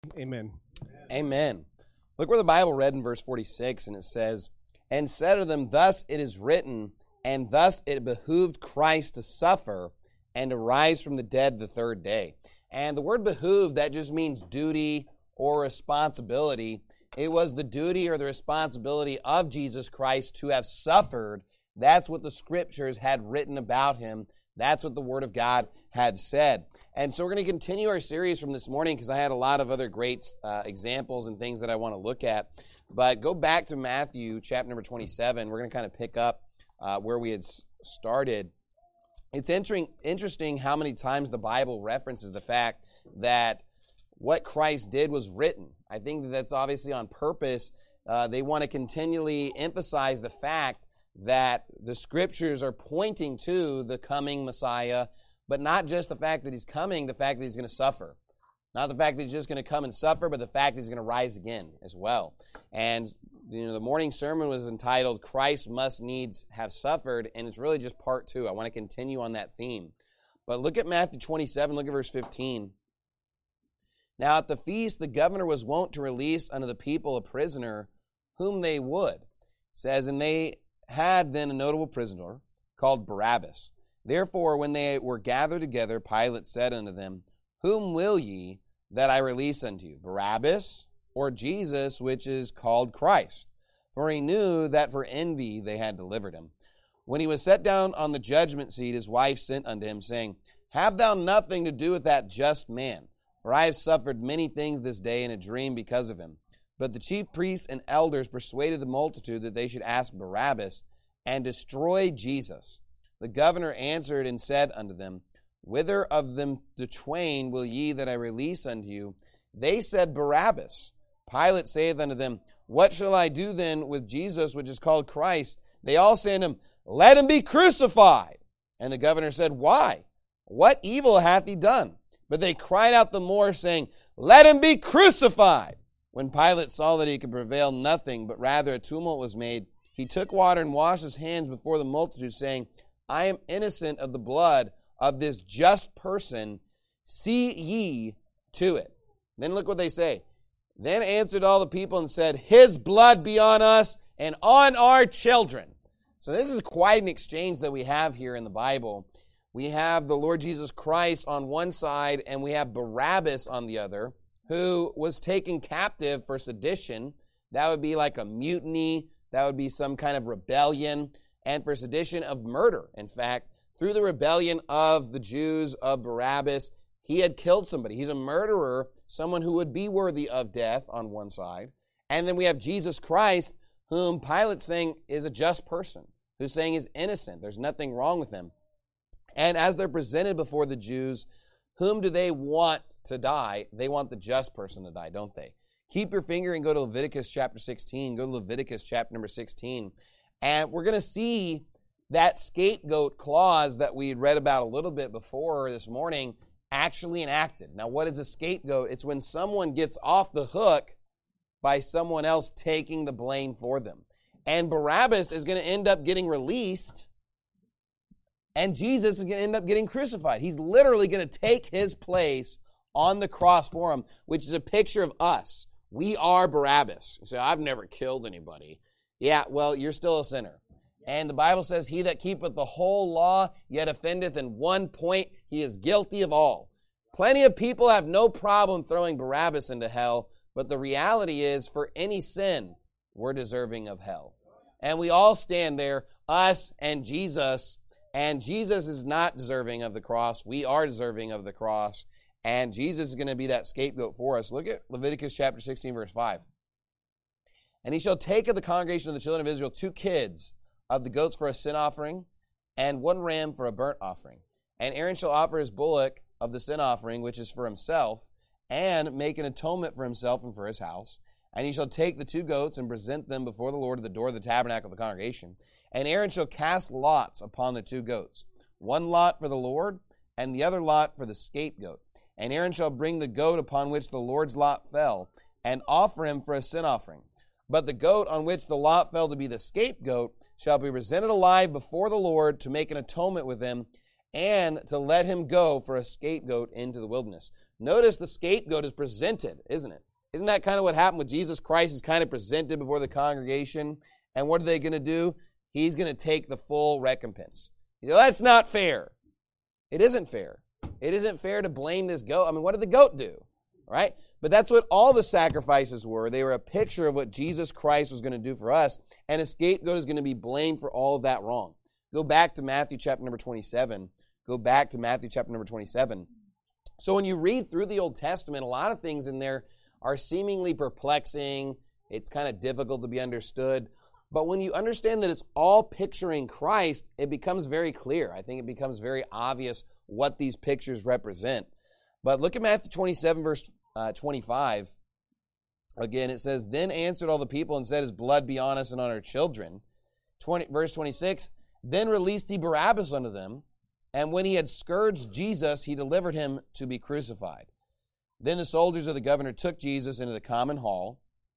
Amen. Amen. Look where the Bible read in verse 46, and it says, "And said to them, Thus it is written, and thus it behooved Christ to suffer and to rise from the dead the third day." And the word behooved, that just means duty or responsibility. It was the duty or the responsibility of Jesus Christ to have suffered. That's what the Scriptures had written about him. That's what the Word of God had said. And so we're going to continue our series from this morning because I had a lot of other great examples and things that I want to look at. But go back to Matthew chapter number 27. We're going to kind of pick up where we had started. It's interesting how many times the Bible references the fact that what Christ did was written. I think that's obviously on purpose. They want to continually emphasize the fact that the Scriptures are pointing to the coming Messiah, but not just the fact that he's coming, the fact that he's going to suffer. Not the fact that he's just going to come and suffer, but the fact that he's going to rise again as well. And the morning sermon was entitled, "Christ Must Needs Have Suffered," and it's really just part 2. I want to continue on that theme. But look at Matthew 27, look at verse 15. "Now at the feast the governor was wont to release unto the people a prisoner whom they would." It says, "And they had then a notable prisoner called Barabbas. Therefore, when they were gathered together, Pilate said unto them, Whom will ye that I release unto you, Barabbas or Jesus, which is called Christ? For he knew that for envy they had delivered him. When he was set down on the judgment seat, his wife sent unto him, saying, Have thou nothing to do with that just man? For I have suffered many things this day in a dream because of him. But the chief priests and elders persuaded the multitude that they should ask Barabbas and destroy Jesus. The governor answered and said unto them, Whither of them the twain will ye that I release unto you? They said, Barabbas. Pilate saith unto them, What shall I do then with Jesus, which is called Christ? They all say unto him, Let him be crucified. And the governor said, Why? What evil hath he done? But they cried out the more, saying, Let him be crucified. When Pilate saw that he could prevail nothing, but rather a tumult was made, he took water and washed his hands before the multitude, saying, I am innocent of the blood of this just person. See ye to it. Then look what they say. Then answered all the people and said, His blood be on us and on our children. So this is quite an exchange that we have here in the Bible. We have the Lord Jesus Christ on one side, and we have Barabbas on the other, who was taken captive for sedition. That would be like a mutiny. That would be some kind of rebellion. And for sedition of murder. In fact, through the rebellion of the Jews of Barabbas, he had killed somebody. He's a murderer, someone who would be worthy of death on one side. And then we have Jesus Christ, whom Pilate's saying is a just person, who's saying is innocent. There's nothing wrong with him. And as they're presented before the Jews, whom do they want to die? They want the just person to die, don't they? Keep your finger and go to Leviticus chapter 16. Go to Leviticus chapter number 16. And we're going to see that scapegoat clause that we had read about a little bit before this morning actually enacted. Now, what is a scapegoat? It's when someone gets off the hook by someone else taking the blame for them. And Barabbas is going to end up getting released, and Jesus is going to end up getting crucified. He's literally going to take his place on the cross for him, which is a picture of us. We are Barabbas. You say, I've never killed anybody. Yeah, well, you're still a sinner. And the Bible says, He that keepeth the whole law, yet offendeth in one point, he is guilty of all. Plenty of people have no problem throwing Barabbas into hell, but the reality is, for any sin, we're deserving of hell. And we all stand there, us and Jesus is not deserving of the cross. We are deserving of the cross, and Jesus is going to be that scapegoat for us. Look at Leviticus chapter 16, verse 5. And he shall take of the congregation of the children of Israel 2 kids of the goats for a sin offering, and 1 ram for a burnt offering. And Aaron shall offer his bullock of the sin offering, which is for himself, and make an atonement for himself and for his house. And he shall take the 2 goats and present them before the Lord at the door of the tabernacle of the congregation. And Aaron shall cast lots upon the 2 goats, 1 lot for the Lord, and the other lot for the scapegoat. And Aaron shall bring the goat upon which the Lord's lot fell, and offer him for a sin offering. But the goat on which the lot fell to be the scapegoat shall be presented alive before the Lord to make an atonement with him, and to let him go for a scapegoat into the wilderness. Notice the scapegoat is presented, isn't it? Isn't that kind of what happened with Jesus Christ? Is kind of presented before the congregation. And what are they going to do? He's going to take the full recompense. You know, that's not fair. It isn't fair. It isn't fair to blame this goat. I mean, what did the goat do? Right? But that's what all the sacrifices were. They were a picture of what Jesus Christ was going to do for us. And a scapegoat is going to be blamed for all of that wrong. Go back to Matthew chapter number 27. Go back to Matthew chapter number 27. So when you read through the Old Testament, a lot of things in there are seemingly perplexing. It's kind of difficult to be understood. But when you understand that it's all picturing Christ, it becomes very clear. I think it becomes very obvious what these pictures represent. But look at Matthew 27, verse 25. Again, it says, Then answered all the people and said, His blood be on us and on our children. Verse 26, Then released he Barabbas unto them, and when he had scourged Jesus, he delivered him to be crucified. Then the soldiers of the governor took Jesus into the common hall,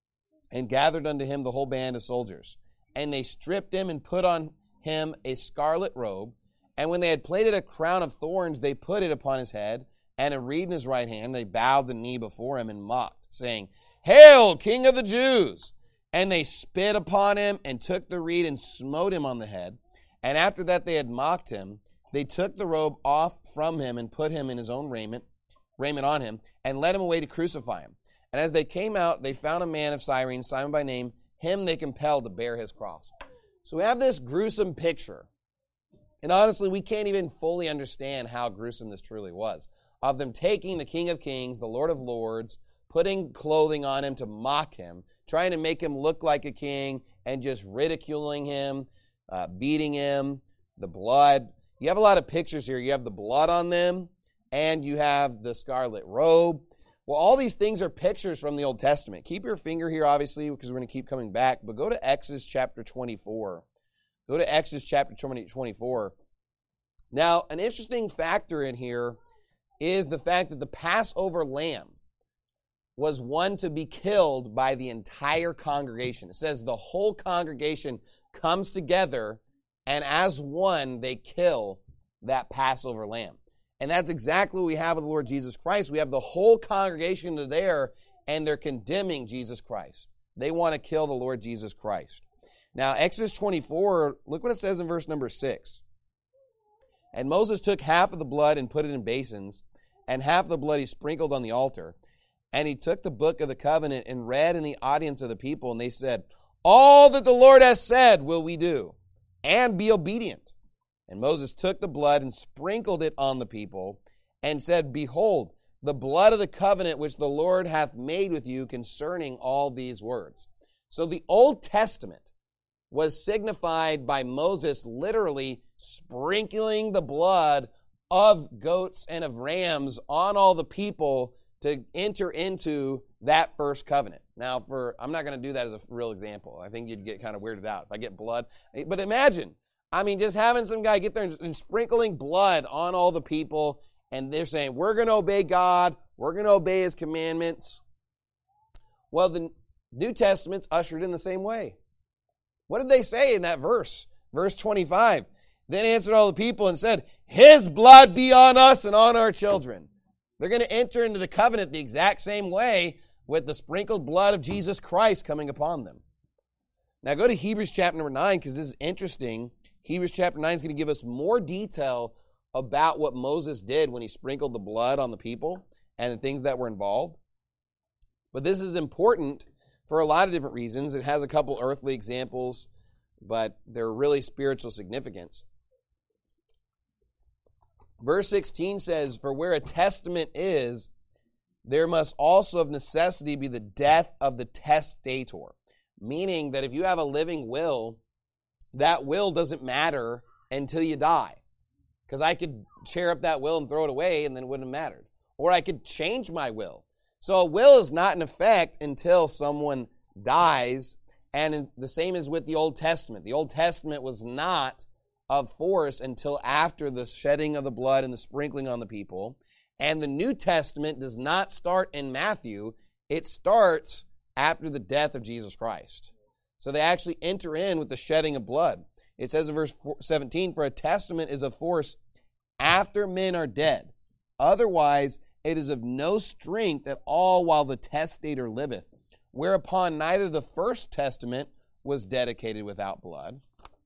and gathered unto him the whole band of soldiers. And they stripped him and put on him a scarlet robe. And when they had plaited a crown of thorns, they put it upon his head, and a reed in his right hand. They bowed the knee before him and mocked, saying, Hail, King of the Jews! And they spit upon him, and took the reed and smote him on the head. And after that they had mocked him, they took the robe off from him, and put him in his own raiment on him, and led him away to crucify him. And as they came out, they found a man of Cyrene, Simon by name. Him they compelled to bear his cross. So we have this gruesome picture. And honestly, we can't even fully understand how gruesome this truly was. Of them taking the King of Kings, the Lord of Lords, putting clothing on him to mock him, trying to make him look like a king, and just ridiculing him, beating him, the blood. You have a lot of pictures here. You have the blood on them, and you have the scarlet robe. Well, all these things are pictures from the Old Testament. Keep your finger here, obviously, because we're going to keep coming back. But go to Exodus chapter 24. Go to Exodus chapter 24. Now, an interesting factor in here is the fact that the Passover lamb was one to be killed by the entire congregation. It says the whole congregation comes together, and as one, they kill that Passover lamb. And that's exactly what we have with the Lord Jesus Christ. We have the whole congregation there, and they're condemning Jesus Christ. They want to kill the Lord Jesus Christ. Now, Exodus 24, look what it says in verse number 6. And Moses took half of the blood and put it in basins, and half of the blood he sprinkled on the altar. And he took the book of the covenant and read in the audience of the people, and they said, All that the Lord has said will we do, and be obedient. And Moses took the blood and sprinkled it on the people, and said, Behold, the blood of the covenant which the Lord hath made with you concerning all these words. So the Old Testament was signified by Moses literally sprinkling the blood of goats and of rams on all the people to enter into that first covenant. Now, I'm not going to do that as a real example. I think you'd get kind of weirded out if I get blood. But imagine, just having some guy get there and sprinkling blood on all the people, and they're saying, we're going to obey God, we're going to obey His commandments. Well, the New Testament's ushered in the same way. What did they say in that verse? Verse 25. Then answered all the people and said, His blood be on us and on our children. They're going to enter into the covenant the exact same way with the sprinkled blood of Jesus Christ coming upon them. Now go to Hebrews chapter number 9, because this is interesting. Hebrews chapter 9 is going to give us more detail about what Moses did when he sprinkled the blood on the people and the things that were involved. But this is important for a lot of different reasons. It has a couple earthly examples, but they're really spiritual significance. Verse 16 says, For where a testament is, there must also of necessity be the death of the testator. Meaning that if you have a living will, that will doesn't matter until you die. Because I could tear up that will and throw it away, and then it wouldn't have mattered. Or I could change my will. So a will is not in effect until someone dies. And the same is with the Old Testament. The Old Testament was not of force until after the shedding of the blood and the sprinkling on the people. And the New Testament does not start in Matthew. It starts after the death of Jesus Christ. So they actually enter in with the shedding of blood. It says in verse 17, For a testament is of force after men are dead. Otherwise, it is of no strength at all while the testator liveth, whereupon neither the first testament was dedicated without blood.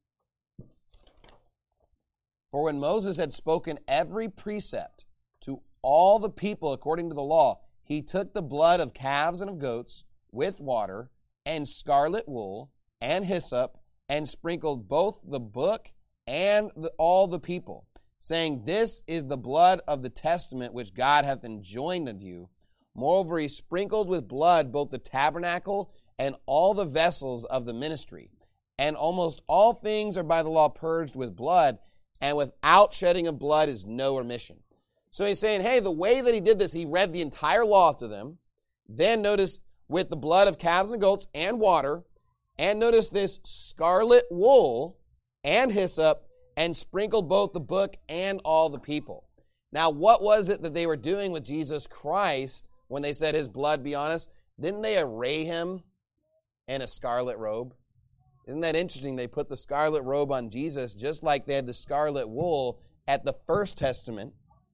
For when Moses had spoken every precept to all the people according to the law, he took the blood of calves and of goats with water and scarlet wool and hyssop and sprinkled both the book and all the people, saying, This is the blood of the testament which God hath enjoined unto you. Moreover, he sprinkled with blood both the tabernacle and all the vessels of the ministry. And almost all things are by the law purged with blood, and without shedding of blood is no remission. So he's saying, hey, the way that he did this, he read the entire law to them. Then notice with the blood of calves and goats and water, and notice this scarlet wool and hyssop, and sprinkled both the book and all the people. Now, what was it that they were doing with Jesus Christ when they said his blood be on us? Didn't they array him in a scarlet robe? Isn't that interesting? They put the scarlet robe on Jesus just like they had the scarlet wool at the First Testament.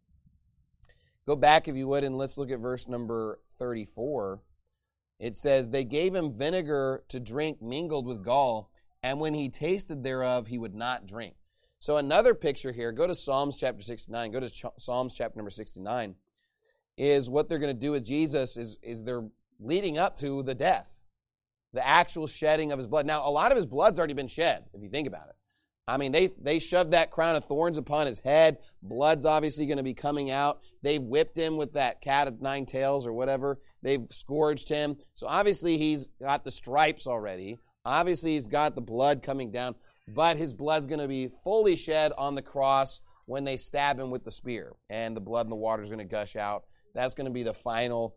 Go back, if you would, and let's look at verse number 34. It says, They gave him vinegar to drink mingled with gall, and when he tasted thereof, he would not drink. So another picture here, go to Psalms chapter 69, go to Psalms chapter number 69, is what they're going to do with Jesus is they're leading up to the death, the actual shedding of his blood. Now, a lot of his blood's already been shed, if you think about it. I mean, they shoved that crown of thorns upon his head. Blood's obviously going to be coming out. They've whipped him with that cat of nine tails or whatever. They've scourged him. So obviously he's got the stripes already. Obviously he's got the blood coming down. But his blood's going to be fully shed on the cross when they stab him with the spear. And the blood and the water is going to gush out. That's going to be the final,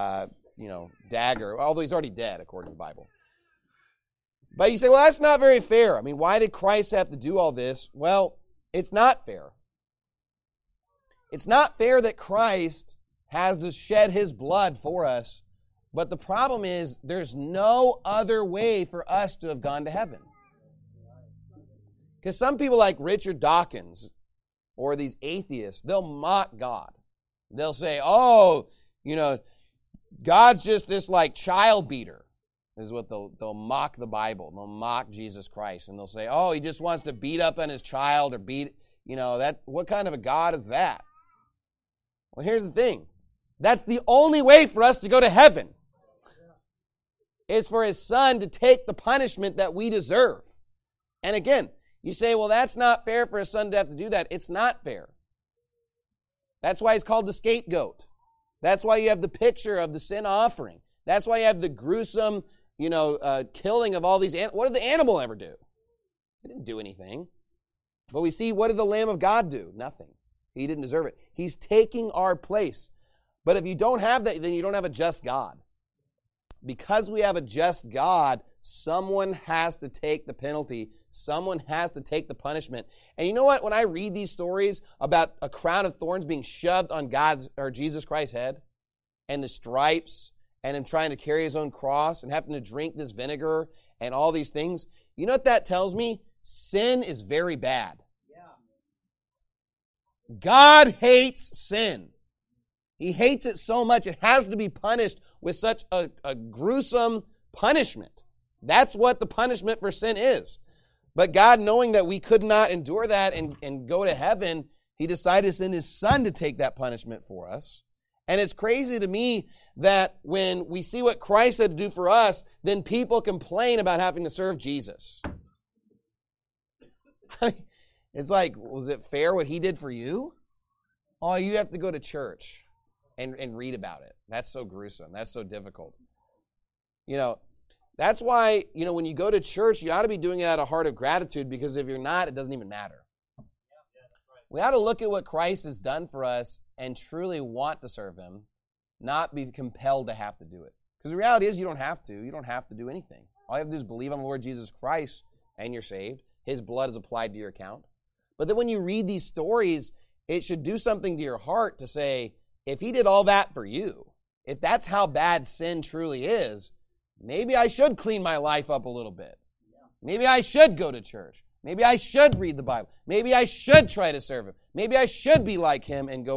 dagger. Although he's already dead, according to the Bible. But you say, well, that's not very fair. I mean, why did Christ have to do all this? Well, it's not fair. It's not fair that Christ has to shed his blood for us. But the problem is there's no other way for us to have gone to heaven. Because some people like Richard Dawkins or these atheists, they'll mock God. They'll say, God's just this like child beater. This is what they'll mock the Bible. They'll mock Jesus Christ. And they'll say, he just wants to beat up on his child or what kind of a God is that? Well, here's the thing. That's the only way for us to go to heaven. Is for his son to take the punishment that we deserve. And again, you say, well, that's not fair for his son to have to do that. It's not fair. That's why he's called the scapegoat. That's why you have the picture of the sin offering. That's why you have the gruesome, killing of all these animals. What did the animal ever do? He didn't do anything. But we see, what did the Lamb of God do? Nothing. He didn't deserve it. He's taking our place. But if you don't have that, then you don't have a just God. Because we have a just God, someone has to take the penalty. Someone has to take the punishment. And you know what? When I read these stories about a crown of thorns being shoved on Jesus Christ's head, and the stripes, and him trying to carry his own cross, and having to drink this vinegar, and all these things, you know what that tells me? Sin is very bad. God hates sin. He hates it so much, it has to be punished with such a gruesome punishment. That's what the punishment for sin is. But God, knowing that we could not endure that and go to heaven, he decided to send his son to take that punishment for us. And it's crazy to me that when we see what Christ had to do for us, then people complain about having to serve Jesus. It's like, was it fair what he did for you? Oh, you have to go to church and read about it. That's so gruesome. That's so difficult. That's why, when you go to church, you ought to be doing it out of a heart of gratitude, because if you're not, it doesn't even matter. We ought to look at what Christ has done for us and truly want to serve him, not be compelled to have to do it. Because the reality is you don't have to. You don't have to do anything. All you have to do is believe on the Lord Jesus Christ and you're saved. His blood is applied to your account. But then when you read these stories, it should do something to your heart to say, if he did all that for you, if that's how bad sin truly is, maybe I should clean my life up a little bit. Maybe I should go to church. Maybe I should read the Bible. Maybe I should try to serve him. Maybe I should be like him and go out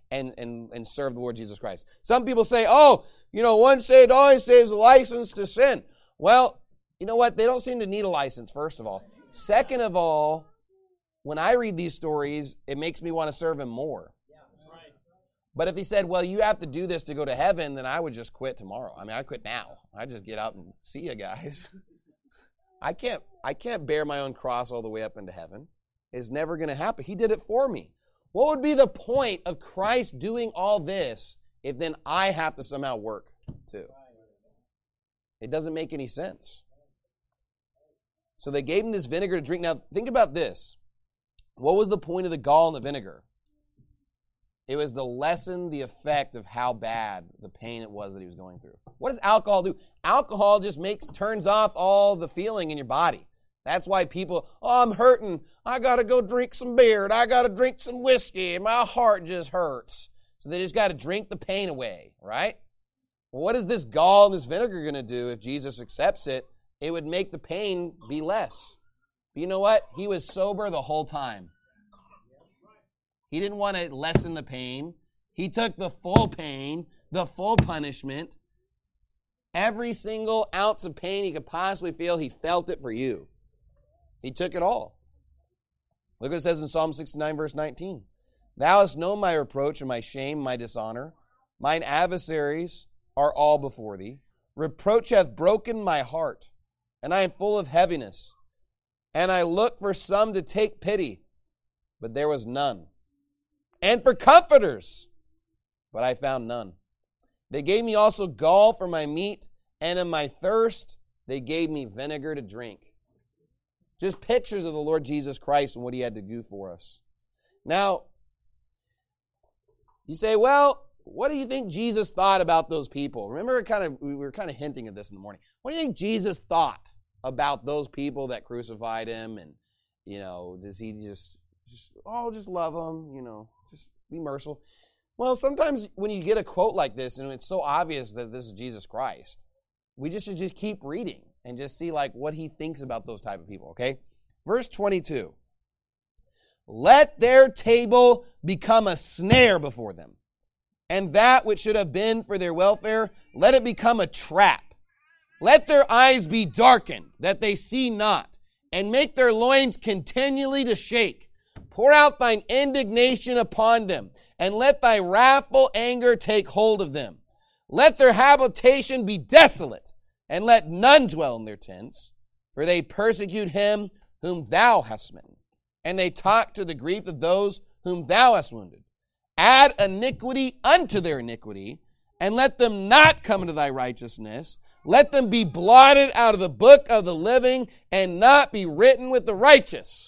and serve the Lord Jesus Christ. Some people say, oh, once saved, always saved is a license to sin. Well, you know what? They don't seem to need a license, first of all. Second of all, when I read these stories, it makes me want to serve him more. But if he said, well, you have to do this to go to heaven, then I would just quit tomorrow. I mean, I'd quit now. I'd just get out and see you guys. I can't bear my own cross all the way up into heaven. It's never going to happen. He did it for me. What would be the point of Christ doing all this if then I have to somehow work too? It doesn't make any sense. So they gave him this vinegar to drink. Now, think about this. What was the point of the gall and the vinegar? It was to lessen the effect of how bad the pain it was that he was going through. What does alcohol do? Alcohol just turns off all the feeling in your body. That's why people, I'm hurting. I got to go drink some beer, and I got to drink some whiskey, and my heart just hurts. So they just got to drink the pain away, right? Well, what is this gall and this vinegar going to do if Jesus accepts it? It would make the pain be less. But you know what? He was sober the whole time. He didn't want to lessen the pain. He took the full pain, the full punishment. Every single ounce of pain he could possibly feel, he felt it for you. He took it all. Look what it says in Psalm 69, verse 19. Thou hast known my reproach and my shame, my dishonor. Mine adversaries are all before thee. Reproach hath broken my heart, and I am full of heaviness. And I looked for some to take pity, but there was none. And for comforters, but I found none. They gave me also gall for my meat, and in my thirst they gave me vinegar to drink. Just pictures of the Lord Jesus Christ and what he had to do for us. Now, you say, well, what do you think Jesus thought about those people? Remember, we were kind of hinting at this in the morning. What do you think Jesus thought about those people that crucified him? And, does he just love them, just be merciful? Well, sometimes when you get a quote like this, and it's so obvious that this is Jesus Christ, we should just keep reading and just see what he thinks about those type of people, okay? Verse 22. Let their table become a snare before them, and that which should have been for their welfare, let it become a trap. Let their eyes be darkened, that they see not, and make their loins continually to shake. Pour out thine indignation upon them, and let thy wrathful anger take hold of them. Let their habitation be desolate, and let none dwell in their tents, for they persecute him whom thou hast smitten, and they talk to the grief of those whom thou hast wounded. Add iniquity unto their iniquity, and let them not come into thy righteousness. Let them be blotted out of the book of the living, and not be written with the righteous.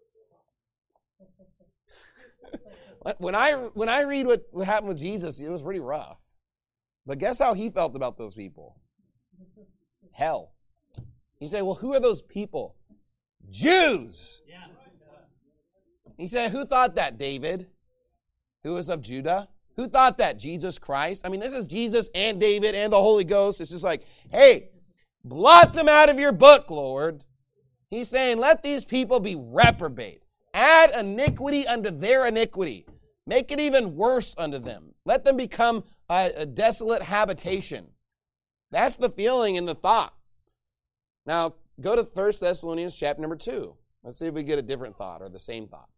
When I read what happened with Jesus, it was pretty rough. But guess how he felt about those people? Hell. You say, well, who are those people? Jews. He said, who thought that? David, who was of Judah. Who thought that? Jesus Christ. I mean, this is Jesus and David and the Holy Ghost. It's just like, hey, blot them out of your book, Lord. He's saying, let these people be reprobate. Add iniquity unto their iniquity. Make it even worse unto them. Let them become a desolate habitation. That's the feeling and the thought. Now, go to 1 Thessalonians chapter number 2. Let's see if we get a different thought or the same thought.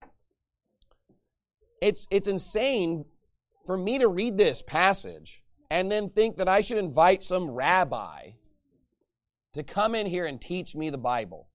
It's insane for me to read this passage and then think that I should invite some rabbi to come in here and teach me the Bible.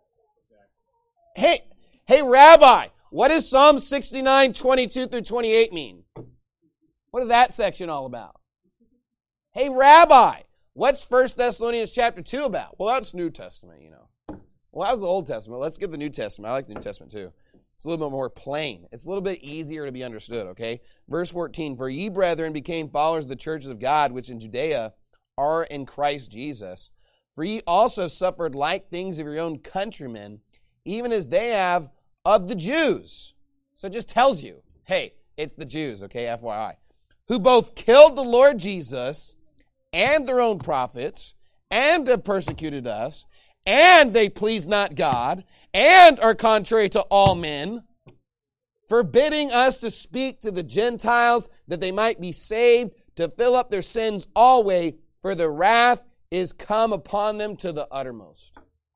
Hey, rabbi, what does Psalm 69, 22 through 28 mean? What is that section all about? Hey, rabbi, what's 1 Thessalonians chapter 2 about? Well, that's New Testament, Well, that was the Old Testament. Let's get the New Testament. I like the New Testament too. It's a little bit more plain. It's a little bit easier to be understood, okay? Verse 14, for ye, brethren, became followers of the churches of God, which in Judea are in Christ Jesus. For ye also suffered like things of your own countrymen, even as they have of the Jews. So it just tells you, hey, it's the Jews, okay, FYI, who both killed the Lord Jesus and their own prophets, and have persecuted us, and they please not God, and are contrary to all men. forbidding us to speak to the Gentiles that they might be saved, to fill up their sins always, for the wrath is come upon them to the uttermost.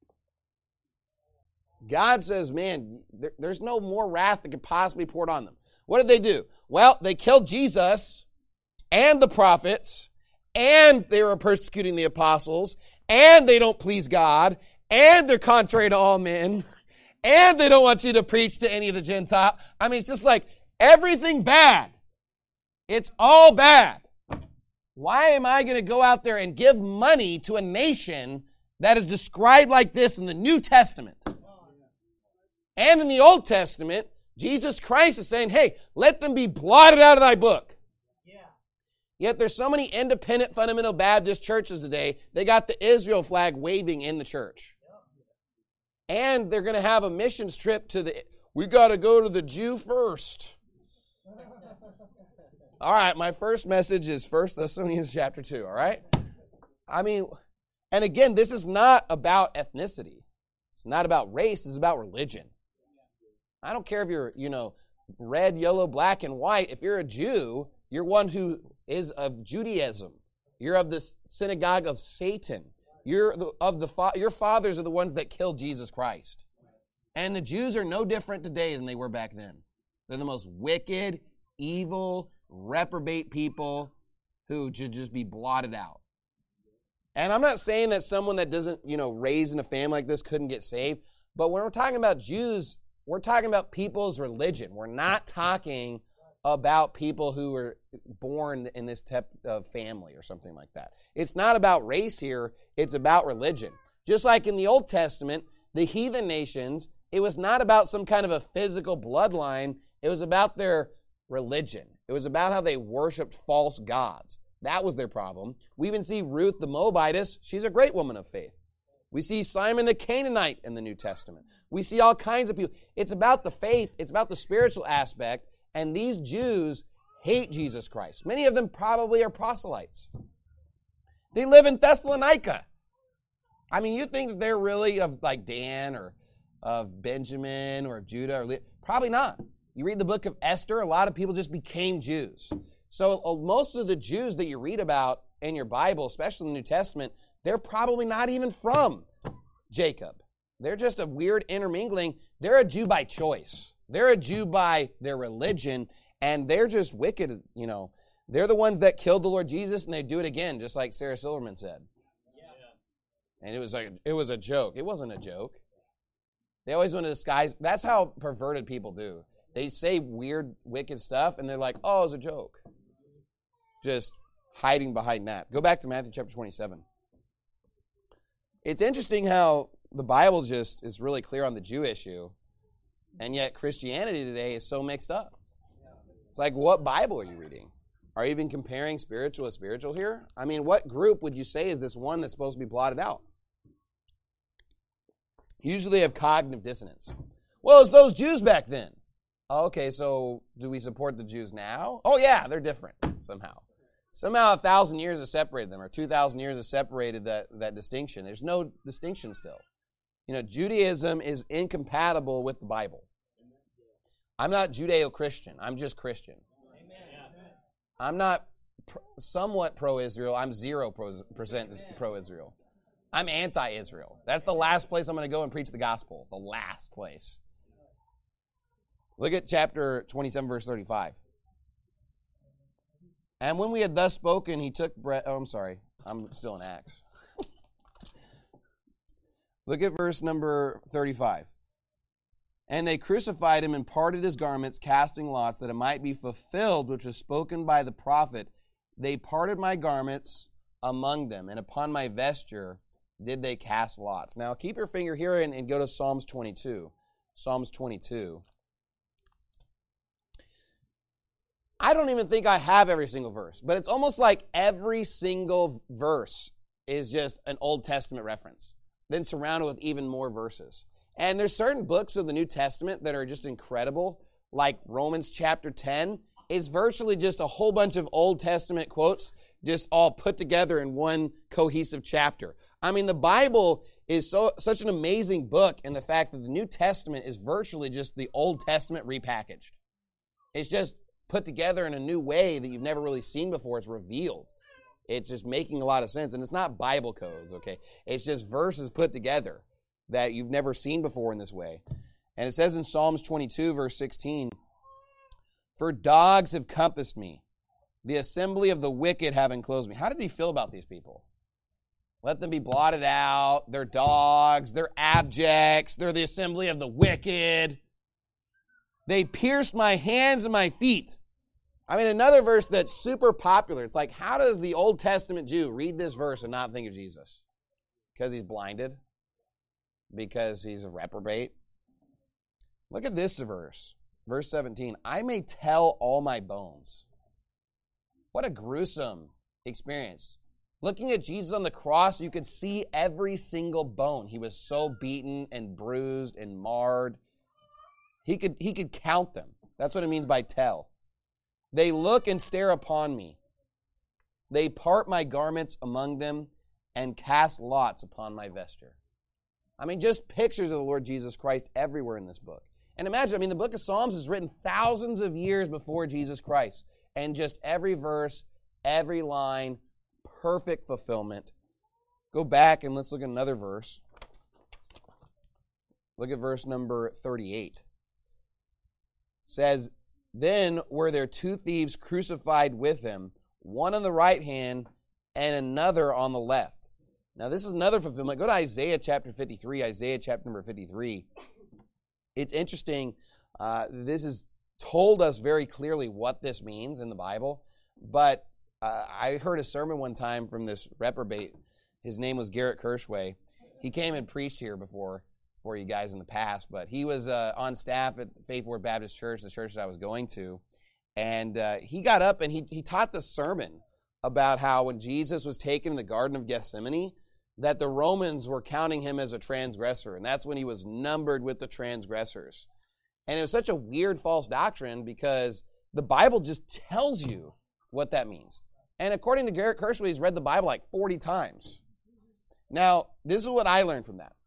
God says, man, there's no more wrath that could possibly be poured on them. What did they do? Well, they killed Jesus and the prophets, and they were persecuting the apostles, and they don't please God, and they're contrary to all men, and they don't want you to preach to any of the Gentiles. I mean, it's just like everything bad. It's all bad. Why am I going to go out there and give money to a nation that is described like this in the New Testament? And in the Old Testament, Jesus Christ is saying, hey, let them be blotted out of thy book. Yeah. Yet there's so many independent fundamental Baptist churches today, they got the Israel flag waving in the church. And they're going to have a missions trip to we got to go to the Jew first. All right, my first message is 1 Thessalonians chapter 2, all right? I mean, and again, this is not about ethnicity. It's not about race. It's about religion. I don't care if you're, red, yellow, black, and white. If you're a Jew, you're one who is of Judaism. You're of the synagogue of Satan. Your fathers are the ones that killed Jesus Christ. And the Jews are no different today than they were back then. They're the most wicked, evil, reprobate people who should just be blotted out. And I'm not saying that someone that doesn't, raised in a family like this couldn't get saved. But when we're talking about Jews, we're talking about people's religion. We're not talking about people who were born in this type of family or something like that. It's not about race here. It's about religion. Just like in the Old Testament, the heathen nations, it was not about some kind of a physical bloodline. It was about their religion. It was about how they worshiped false gods. That was their problem. We even see Ruth the Moabitess. She's a great woman of faith. We see Simon the Canaanite in the New Testament. We see all kinds of people. It's about the faith. It's about the spiritual aspect. And these Jews hate Jesus Christ. Many of them probably are proselytes. They live in Thessalonica. I mean, you think that they're really of like Dan or of Benjamin or of Judah or probably not. You read the book of Esther, a lot of people just became Jews. So most of the Jews that you read about in your Bible, especially in the New Testament, they're probably not even from Jacob. They're just a weird intermingling. They're a Jew by choice. They're a Jew by their religion, and they're just wicked, They're the ones that killed the Lord Jesus, and they do it again, just like Sarah Silverman said. Yeah. And it was a joke. It wasn't a joke. They always want to disguise. That's how perverted people do. They say weird, wicked stuff, and they're like, oh, it was a joke. Just hiding behind that. Go back to Matthew chapter 27. It's interesting how the Bible just is really clear on the Jew issue, and yet Christianity today is so mixed up. It's like, what Bible are you reading? Are you even comparing spiritual with spiritual here? I mean, what group would you say is this one that's supposed to be blotted out? Usually have cognitive dissonance. Well, it's those Jews back then. Okay, so do we support the Jews now? Oh, yeah, they're different somehow. Somehow 1,000 years has separated them, or 2,000 years has separated that distinction. There's no distinction still. Judaism is incompatible with the Bible. I'm not Judeo-Christian. I'm just Christian. I'm not somewhat pro-Israel. I'm 0% pro-Israel. I'm anti-Israel. That's the last place I'm going to go and preach the gospel. The last place. Look at chapter 27, verse 35. And when we had thus spoken, he took bread. Oh, I'm sorry. I'm still in Acts. Look at verse number 35. And they crucified him and parted his garments, casting lots, that it might be fulfilled, which was spoken by the prophet. They parted my garments among them, and upon my vesture did they cast lots. Now, keep your finger here and go to Psalms 22. Psalms 22. I don't even think I have every single verse, but it's almost like every single verse is just an Old Testament reference, then surrounded with even more verses. And there's certain books of the New Testament that are just incredible, like Romans chapter 10 is virtually just a whole bunch of Old Testament quotes just all put together in one cohesive chapter. I mean, the Bible is such an amazing book in the fact that the New Testament is virtually just the Old Testament repackaged. It's just put together in a new way that you've never really seen before. It's revealed. It's just making a lot of sense. And it's not Bible codes, okay? It's just verses put together that you've never seen before in this way. And it says in Psalms 22, verse 16, "For dogs have compassed me. The assembly of the wicked have enclosed me." How did he feel about these people? Let them be blotted out. They're dogs. They're abjects. They're the assembly of the wicked. They pierced my hands and my feet. I mean, another verse that's super popular. It's like, how does the Old Testament Jew read this verse and not think of Jesus? Because he's blinded? Because he's a reprobate? Look at this verse. Verse 17. "I may tell all my bones." What a gruesome experience. Looking at Jesus on the cross, you could see every single bone. He was so beaten and bruised and marred. He could count them. That's what it means by tell. "They look and stare upon me. They part my garments among them and cast lots upon my vesture." I mean, just pictures of the Lord Jesus Christ everywhere in this book. And imagine, the book of Psalms is written thousands of years before Jesus Christ. And just every verse, every line, perfect fulfillment. Go back and let's look at another verse. Look at verse number 38. It says, "Then were there two thieves crucified with him, one on the right hand and another on the left." Now this is another fulfillment. Go to Isaiah chapter 53, Isaiah chapter number 53. It's interesting. This is told us very clearly what this means in the Bible. But I heard a sermon one time from this reprobate. His name was Garrett Kirschway. He came and preached here before for you guys in the past, but he was on staff at Faith Word Baptist Church, the church that I was going to. And he got up and he taught this sermon about how when Jesus was taken in the Garden of Gethsemane, that the Romans were counting him as a transgressor. And that's when he was numbered with the transgressors. And it was such a weird false doctrine because the Bible just tells you what that means. And according to Garrett Kirschway, he's read the Bible like 40 times. Now, this is what I learned from that.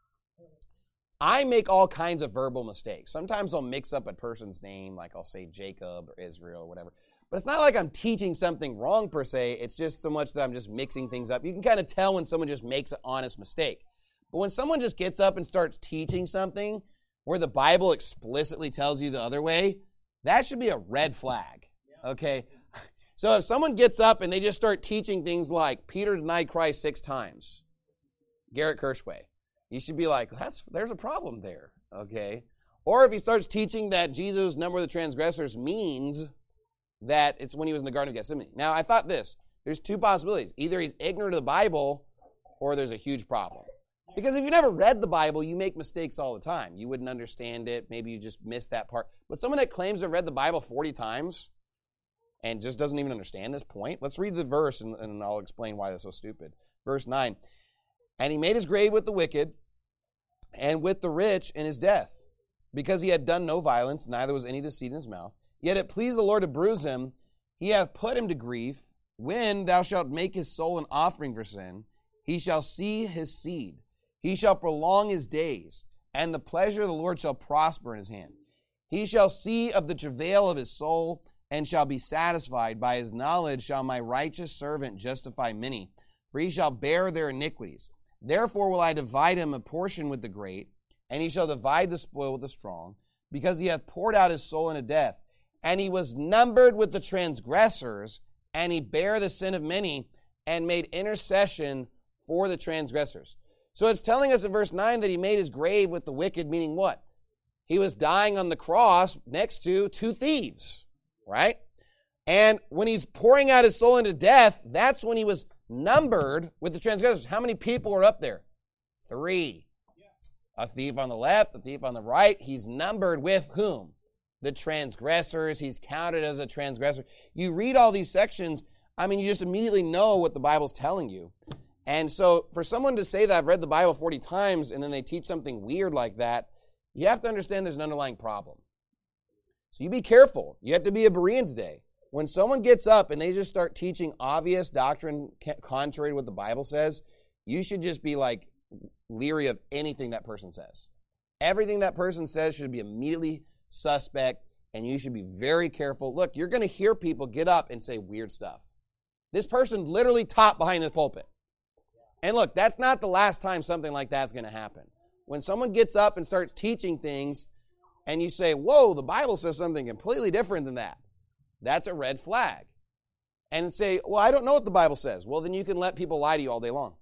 I make all kinds of verbal mistakes. Sometimes I'll mix up a person's name, like I'll say Jacob or Israel or whatever. But it's not like I'm teaching something wrong per se. It's just so much that I'm just mixing things up. You can kind of tell when someone just makes an honest mistake. But when someone just gets up and starts teaching something where the Bible explicitly tells you the other way, that should be a red flag, okay? So if someone gets up and they just start teaching things like Peter denied Christ 6 times, Garrett Kirschway, you should be like, there's a problem there, okay? Or if he starts teaching that Jesus' number of the transgressors means that it's when he was in the Garden of Gethsemane. Now, I thought there's 2 possibilities. Either he's ignorant of the Bible or there's a huge problem. Because if you never read the Bible, you make mistakes all the time. You wouldn't understand it. Maybe you just missed that part. But someone that claims to have read the Bible 40 times and just doesn't even understand this point, let's read the verse and I'll explain why that's so stupid. Verse 9, "And he made his grave with the wicked and with the rich in his death, because he had done no violence, neither was any deceit in his mouth. Yet it pleased the Lord to bruise him. He hath put him to grief. When thou shalt make his soul an offering for sin, he shall see his seed. He shall prolong his days, and the pleasure of the Lord shall prosper in his hand. He shall see of the travail of his soul, and shall be satisfied. By his knowledge shall my righteous servant justify many, for he shall bear their iniquities. Therefore will I divide him a portion with the great, and he shall divide the spoil with the strong, because he hath poured out his soul unto death. And he was numbered with the transgressors, and he bare the sin of many, and made intercession for the transgressors." So it's telling us in verse 9 that he made his grave with the wicked, meaning what? He was dying on the cross next to 2 thieves, right? And when he's pouring out his soul into death, that's when he was numbered with the transgressors. How many people are up there? 3. A thief on the left, a thief on the right. He's numbered with whom? The transgressors. He's counted as a transgressor. You read all these sections, you just immediately know what the Bible's telling you. And so for someone to say that I've read the Bible 40 times and then they teach something weird like that, you have to understand there's an underlying problem. So you be careful. You have to be a Berean today. When someone gets up and they just start teaching obvious doctrine contrary to what the Bible says, you should just be like leery of anything that person says. Everything that person says should be immediately suspect, and you should be very careful. Look, you're going to hear people get up and say weird stuff. This person literally taught behind this pulpit. And look, that's not the last time something like that's going to happen. When someone gets up and starts teaching things, and you say, whoa, the Bible says something completely different than that, that's a red flag. And say, well, I don't know what the Bible says. Well, then you can let people lie to you all day long.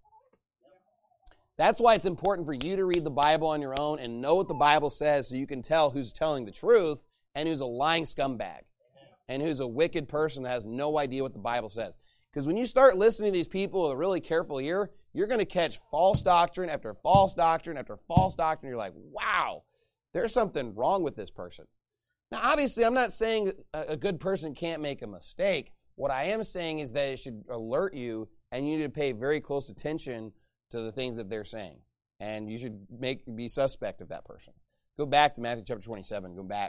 That's why it's important for you to read the Bible on your own and know what the Bible says so you can tell who's telling the truth and who's a lying scumbag and who's a wicked person that has no idea what the Bible says. Because when you start listening to these people with a really careful ear, you're going to catch false doctrine after false doctrine after false doctrine. You're like, wow, there's something wrong with this person. Now, obviously, I'm not saying that a good person can't make a mistake. What I am saying is that it should alert you, and you need to pay very close attention to the things that they're saying. And you should be suspect of that person. Go back to Matthew chapter 27. Go back.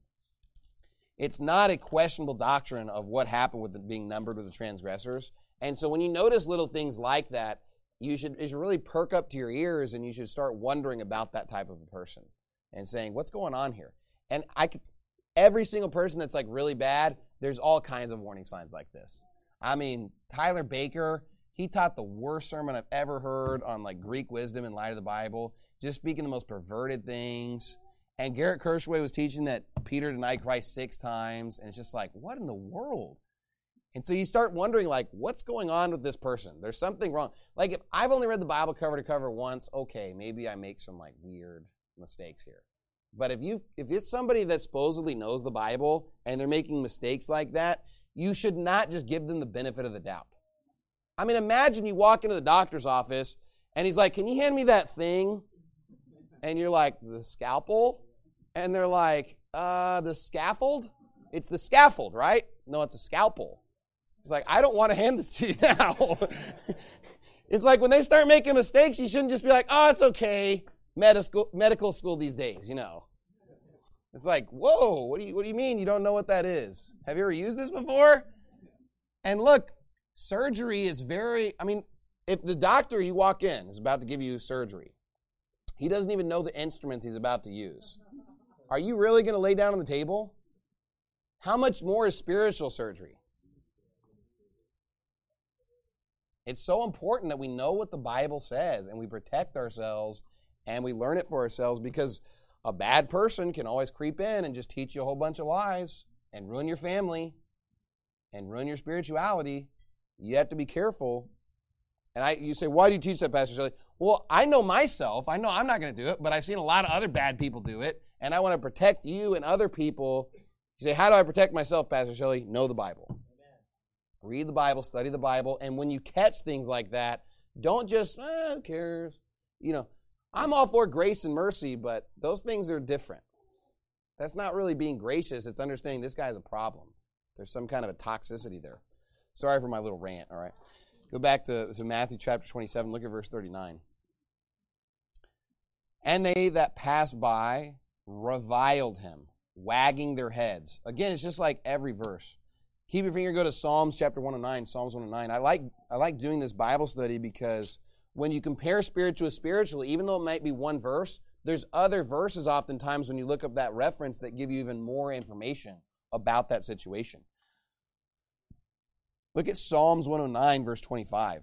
It's not a questionable doctrine of what happened with it being numbered with the transgressors. And so when you notice little things like that, it should really perk up to your ears, and you should start wondering about that type of a person and saying, what's going on here? And every single person that's like really bad, there's all kinds of warning signs like this. I mean, Tyler Baker, he taught the worst sermon I've ever heard on like Greek wisdom in light of the Bible, just speaking the most perverted things. And Garrett Kirschway was teaching that Peter denied Christ 6 times, and it's just like, what in the world? And so you start wondering, like, what's going on with this person? There's something wrong. Like, if I've only read the Bible cover to cover once, okay, maybe I make some like weird mistakes here. But if it's somebody that supposedly knows the Bible and they're making mistakes like that, you should not just give them the benefit of the doubt. I mean, imagine you walk into the doctor's office and he's like, can you hand me that thing? And you're like, the scalpel? And they're like, the scaffold? It's the scaffold, right? No, it's a scalpel. He's like, I don't want to hand this to you now. It's like when they start making mistakes, you shouldn't just be like, oh, it's okay. Medical school these days, you know. It's like, whoa, what do you mean you don't know what that is? Have you ever used this before? And look, surgery is if the doctor you walk in is about to give you surgery, he doesn't even know the instruments he's about to use. Are you really going to lay down on the table? How much more is spiritual surgery? It's so important that we know what the Bible says and we protect ourselves and we learn it for ourselves, because a bad person can always creep in and just teach you a whole bunch of lies and ruin your family and ruin your spirituality. You have to be careful. And you say, why do you teach that, Pastor Shelley? Well, I know myself. I know I'm not going to do it, but I've seen a lot of other bad people do it, and I want to protect you and other people. You say, how do I protect myself, Pastor Shelley? Know the Bible. Amen. Read the Bible, study the Bible, and when you catch things like that, don't just, who cares? You know, I'm all for grace and mercy, but those things are different. That's not really being gracious. It's understanding this guy has a problem. There's some kind of a toxicity there. Sorry for my little rant, all right? Go back to Matthew chapter 27. Look at verse 39. And they that passed by reviled him, wagging their heads. Again, it's just like every verse. Keep your finger, go to Psalms chapter 109, Psalms 109. I like doing this Bible study because when you compare spiritual with spiritual, even though it might be one verse, there's other verses oftentimes when you look up that reference that give you even more information about that situation. Look at Psalms 109, verse 25.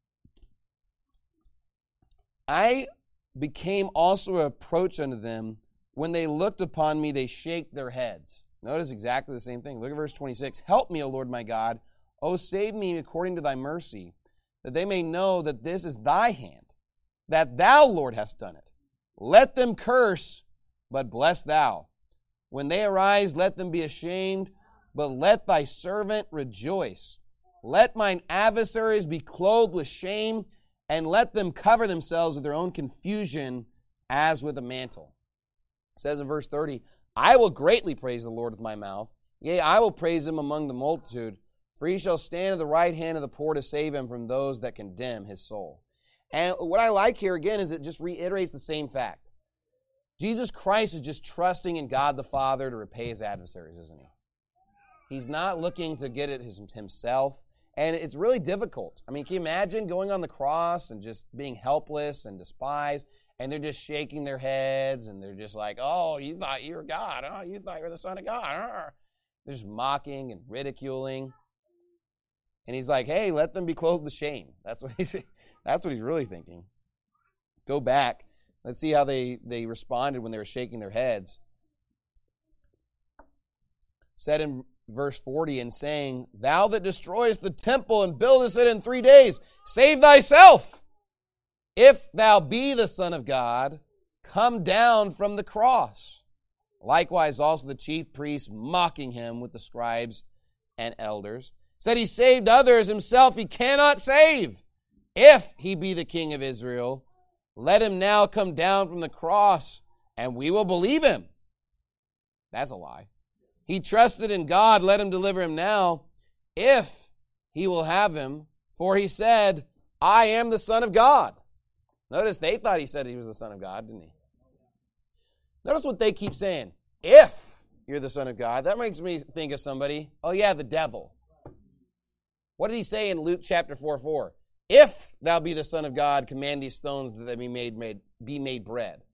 I became also a reproach unto them. When they looked upon me, they shake their heads. Notice exactly the same thing. Look at verse 26. Help me, O Lord my God. O save me according to thy mercy, that they may know that this is thy hand, that thou, Lord, hast done it. Let them curse, but bless thou. When they arise, let them be ashamed, but let thy servant rejoice. Let mine adversaries be clothed with shame, and let them cover themselves with their own confusion as with a mantle. It says in verse 30, I will greatly praise the Lord with my mouth. Yea, I will praise him among the multitude, for he shall stand at the right hand of the poor to save him from those that condemn his soul. And what I like here again is it just reiterates the same fact. Jesus Christ is just trusting in God the Father to repay his adversaries, isn't he? He's not looking to get it himself. And it's really difficult. I mean, can you imagine going on the cross and just being helpless and despised, and they're just shaking their heads, and they're just like, oh, you thought you were God. Oh, you thought you were the Son of God. They're just mocking and ridiculing. And he's like, hey, let them be clothed with shame. That's what he's really thinking. Go back. Let's see how they responded when they were shaking their heads. Said in verse 40, and saying, thou that destroyest the temple and buildest it in 3 days, save thyself. If thou be the Son of God, come down from the cross. Likewise also the chief priests, mocking him with the scribes and elders, said he saved others, himself he cannot save. If he be the King of Israel, let him now come down from the cross, and we will believe him. That's a lie. He trusted in God, let him deliver him now, if he will have him. For he said, I am the Son of God. Notice they thought he said he was the Son of God, didn't he? Notice what they keep saying. If you're the Son of God. That makes me think of somebody. Oh yeah, the devil. What did he say in Luke chapter 4:4? If thou be the Son of God, command these stones that they be made bread.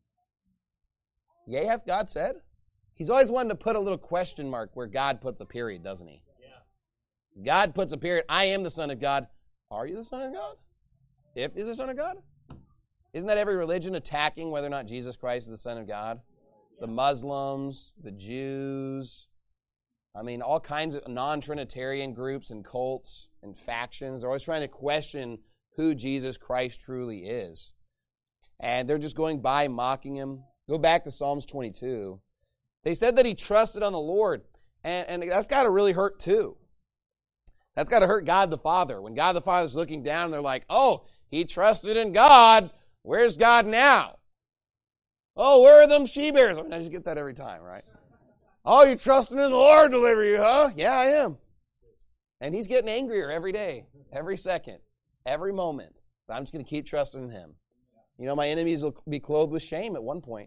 Yea, hath God said? He's always wanted to put a little question mark where God puts a period, doesn't he? Yeah. God puts a period. I am the Son of God. Are you the Son of God? If is the Son of God? Isn't that every religion attacking whether or not Jesus Christ is the Son of God? The Muslims, the Jews, I mean, all kinds of non-Trinitarian groups and cults and factions. They're always trying to question who Jesus Christ truly is. And they're just going by mocking him. Go back to Psalms 22. They said that he trusted on the Lord. And that's got to really hurt too. That's got to hurt God the Father. When God the Father's looking down, they're like, oh, he trusted in God. Where's God now? Oh, where are them she-bears? I mean, I just get that every time, right? Oh, you trusting in the Lord to deliver you, huh? Yeah, I am. And he's getting angrier every day, every second, every moment. But I'm just going to keep trusting in him. You know, my enemies will be clothed with shame at one point.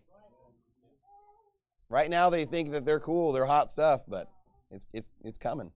Right now they think that they're cool, they're hot stuff, but it's coming.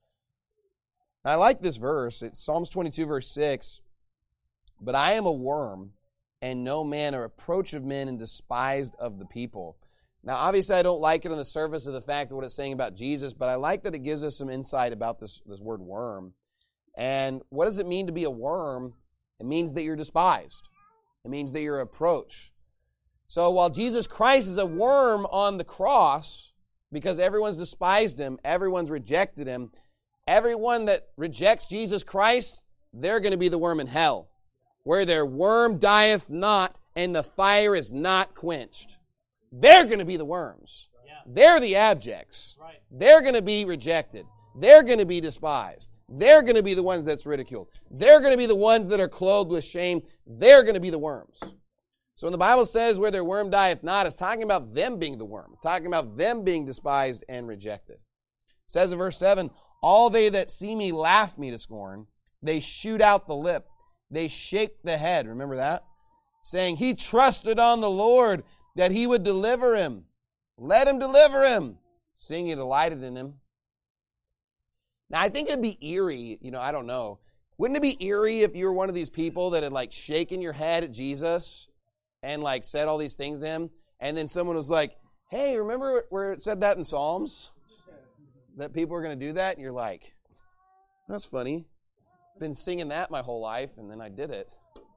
I like this verse. It's Psalms 22, verse 6. But I am a worm, and no man, a reproach of men, and despised of the people. Now, obviously, I don't like it on the surface of the fact of what it's saying about Jesus, but I like that it gives us some insight about this word worm. And what does it mean to be a worm? It means that you're despised. It means that you're a reproach. So while Jesus Christ is a worm on the cross, because everyone's despised him, everyone's rejected him, everyone that rejects Jesus Christ, they're going to be the worm in hell, where their worm dieth not, and the fire is not quenched. They're going to be the worms. Yeah. They're the abjects. Right. They're going to be rejected. They're going to be despised. They're going to be the ones that's ridiculed. They're going to be the ones that are clothed with shame. They're going to be the worms. So when the Bible says where their worm dieth not, it's talking about them being the worm. It's talking about them being despised and rejected. It says in verse 7, all they that see me laugh me to scorn. They shoot out the lip. They shake the head. Remember that? Saying, he trusted on the Lord that he would deliver him. Let him deliver him, seeing he delighted in him. Now, I think it'd be eerie, I don't know. Wouldn't it be eerie if you were one of these people that had shaken your head at Jesus and said all these things to him, and then someone was like, hey, remember where it said that in Psalms? That people are going to do that? And you're like, that's funny. I've been singing that my whole life, and then I did it.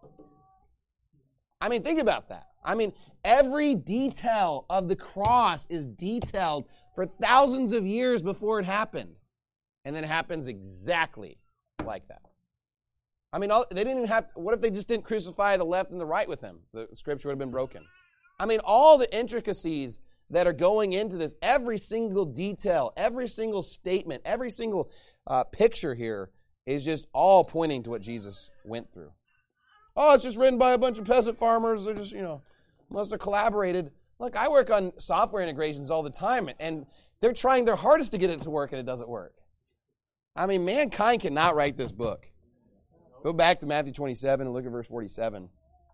I mean, think about that. I mean, every detail of the cross is detailed for thousands of years before it happened. And then it happens exactly like that. I mean, they didn't even have, what if they just didn't crucify the left and the right with him? The scripture would have been broken. I mean, all the intricacies that are going into this, every single detail, every single statement, every single picture here is just all pointing to what Jesus went through. Oh, it's just written by a bunch of peasant farmers. They're just, must have collaborated. Look, I work on software integrations all the time, and they're trying their hardest to get it to work, and it doesn't work. I mean, mankind cannot write this book. Go back to Matthew 27 and look at verse 47.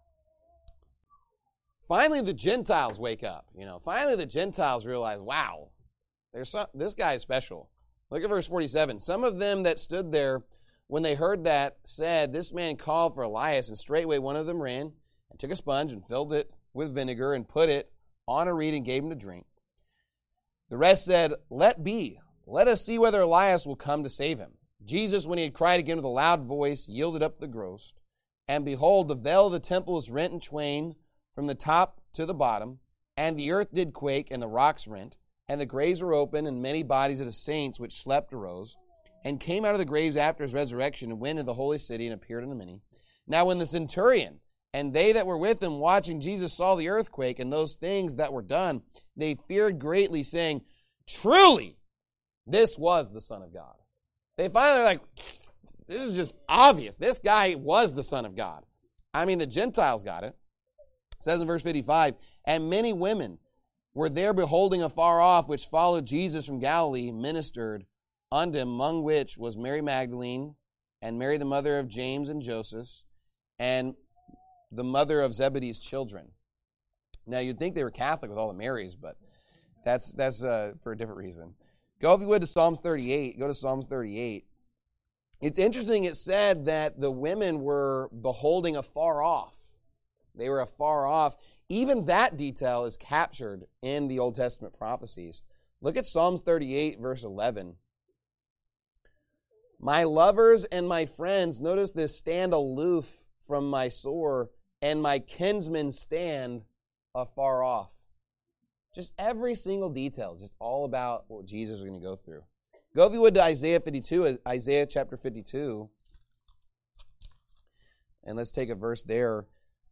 Finally, the Gentiles wake up. Finally, the Gentiles realize, wow, this guy is special. Look at verse 47. Some of them that stood there when they heard that, said, "This man called for Elias," and straightway one of them ran and took a sponge and filled it with vinegar and put it on a reed and gave him to drink. The rest said, "Let be. Let us see whether Elias will come to save him." Jesus, when he had cried again with a loud voice, yielded up the ghost. And behold, the veil of the temple was rent in twain from the top to the bottom, and the earth did quake, and the rocks rent, and the graves were open, and many bodies of the saints which slept arose, and came out of the graves after his resurrection, and went into the holy city, and appeared unto many. Now when the centurion and they that were with him watching Jesus saw the earthquake and those things that were done, they feared greatly, saying, "Truly, this was the Son of God." They finally were like, this is just obvious. This guy was the Son of God. I mean, the Gentiles got it. It says in verse 55, "And many women were there beholding afar off, which followed Jesus from Galilee, ministered unto him, among which was Mary Magdalene, and Mary the mother of James and Joseph, and the mother of Zebedee's children." Now, you'd think they were Catholic with all the Marys, but that's for a different reason. Go, if you would, to Psalms 38. Go to Psalms 38. It's interesting, it said that the women were beholding afar off. They were afar off. Even that detail is captured in the Old Testament prophecies. Look at Psalms 38, verse 11. "My lovers and my friends," notice this, "stand aloof from my sore, and my kinsmen stand afar off." Just every single detail, just all about what Jesus is going to go through. Go, if you would, to Isaiah 52, Isaiah chapter 52. And let's take a verse there.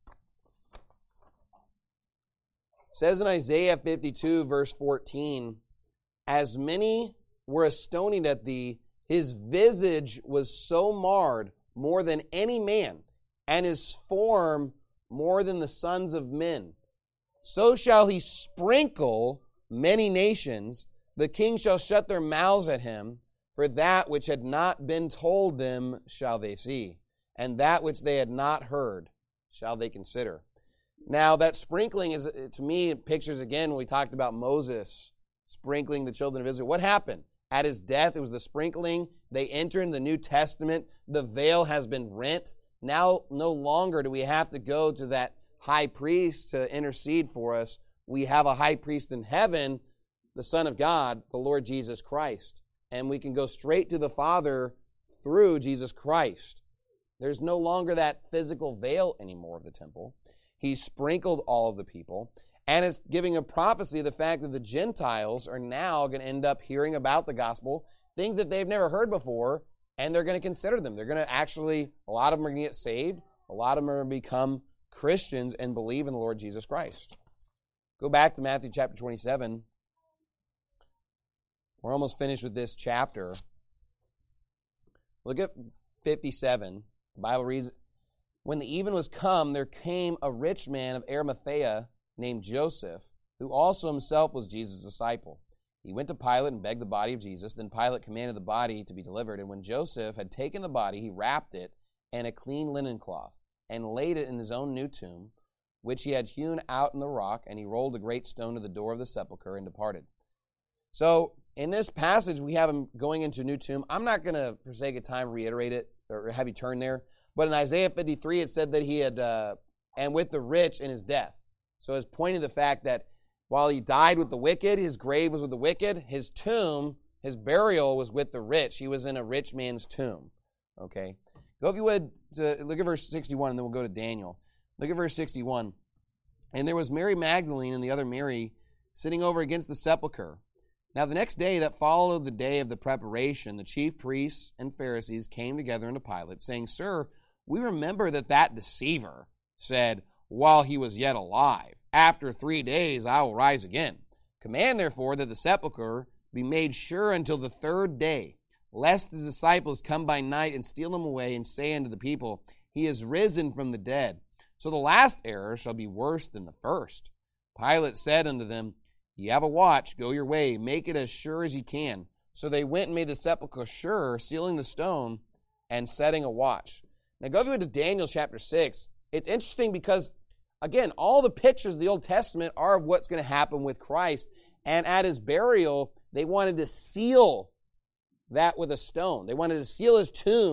It says in Isaiah 52, verse 14, "As many were astonished at thee, his visage was so marred more than any man, and his form more than the sons of men. So shall he sprinkle many nations. The kings shall shut their mouths at him, for that which had not been told them shall they see, and that which they had not heard shall they consider." Now, that sprinkling is, to me, it pictures again when we talked about Moses sprinkling the children of Israel. What happened? At his death, it was the sprinkling. They enter in the New Testament. The veil has been rent. Now, no longer do we have to go to that high priest to intercede for us. We have a high priest in heaven, the Son of God, the Lord Jesus Christ. And we can go straight to the Father through Jesus Christ. There's no longer that physical veil anymore of the temple. He sprinkled all of the people. And it's giving a prophecy of the fact that the Gentiles are now going to end up hearing about the gospel, things that they've never heard before, and they're going to consider them. They're going to actually, a lot of them are going to get saved. A lot of them are going to become Christians and believe in the Lord Jesus Christ. Go back to Matthew chapter 27. We're almost finished with this chapter. Look at 57. The Bible reads, "When the even was come, there came a rich man of Arimathea named Joseph, who also himself was Jesus' disciple. He went to Pilate and begged the body of Jesus. Then Pilate commanded the body to be delivered. And when Joseph had taken the body, he wrapped it in a clean linen cloth and laid it in his own new tomb, which he had hewn out in the rock, and he rolled a great stone to the door of the sepulchre and departed." So in this passage, we have him going into a new tomb. I'm not going to, for sake of time, reiterate it or have you turn there. But in Isaiah 53, it said that he had, and with the rich in his death. So it's pointing to the fact that while he died with the wicked, his grave was with the wicked, his tomb, his burial was with the rich. He was in a rich man's tomb. Okay? Go, if you would, to look at verse 61, and then we'll go to Daniel. Look at verse 61. "And there was Mary Magdalene and the other Mary sitting over against the sepulchre. Now the next day that followed the day of the preparation, the chief priests and Pharisees came together unto Pilate, saying, Sir, we remember that deceiver said, while he was yet alive, After 3 days I will rise again. Command therefore that the sepulchre be made sure until the 3rd day, lest his disciples come by night and steal him away and say unto the people, He is risen from the dead. So the last error shall be worse than the first. Pilate said unto them, Ye have a watch, go your way, make it as sure as ye can. So they went and made the sepulchre sure, sealing the stone and setting a watch. Now go to Daniel chapter 6. It's interesting because, again, all the pictures of the Old Testament are of what's going to happen with Christ. And at his burial, they wanted to seal that with a stone. They wanted to seal his tomb